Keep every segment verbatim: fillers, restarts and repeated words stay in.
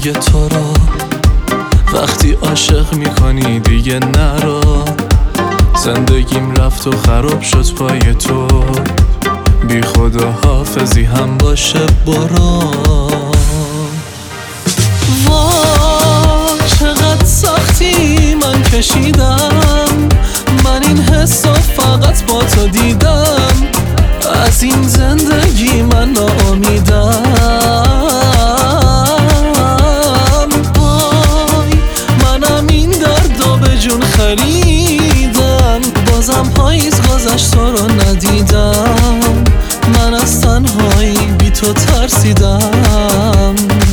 دیگه تو رو، وقتی عاشق میکنی دیگه نرو. زندگیم رفت و خراب شد پای تو، بی خدا حافظی هم باشه برو. وای چقدر سختی من کشیدم، من این حسو فقط با تو دیدم. از این زندگی من ناامیدم. وای منم این دردو به جون خریدم، بازم پاییز گذشت تو رو ندیدم. من از تنهایی بی تو ترسیدم.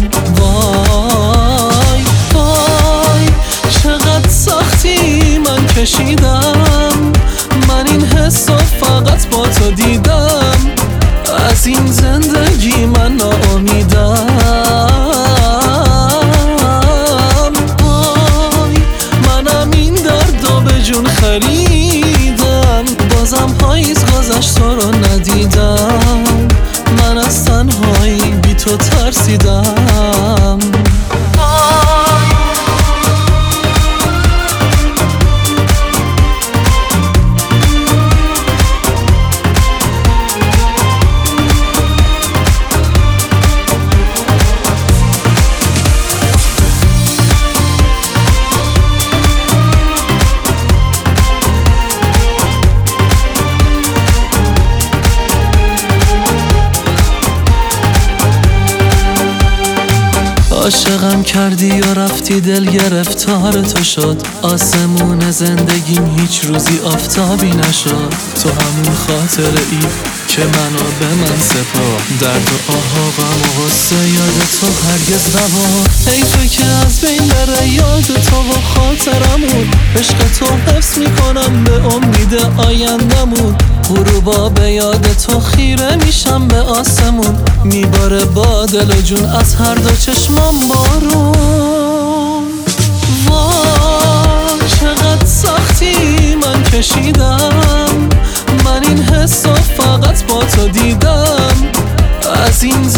وای وای چقدر سختی من کشیدم، من این حسو فقط با تو دیدم. از این زندگی من ناامیدم. وای منم این دردو به جون خریدم، بازم پاییز گذشت تو رو ندیدم. من از تنهایی بی تو ترسیدم. عاشقم کردی و رفتی، دل گرفتار تو شد. آسمون زندگیم هیچ روزی آفتابی نشد. تو همون خاطره ای که منو به من سپار، درد و آه و غم و غصه یاد تو هرگز نبار. ای تو که از بین بره یاد تو و خاطرمون، عشق تو حفظ میکنم به امید آیندمون. غروبا به یاد تو خیره میشم به آسمون، میباره با دل و جون از هر دو چشمم بارون. وای چقدر سختی من کشیدم، من این حسو فقط با تو دیدم. از این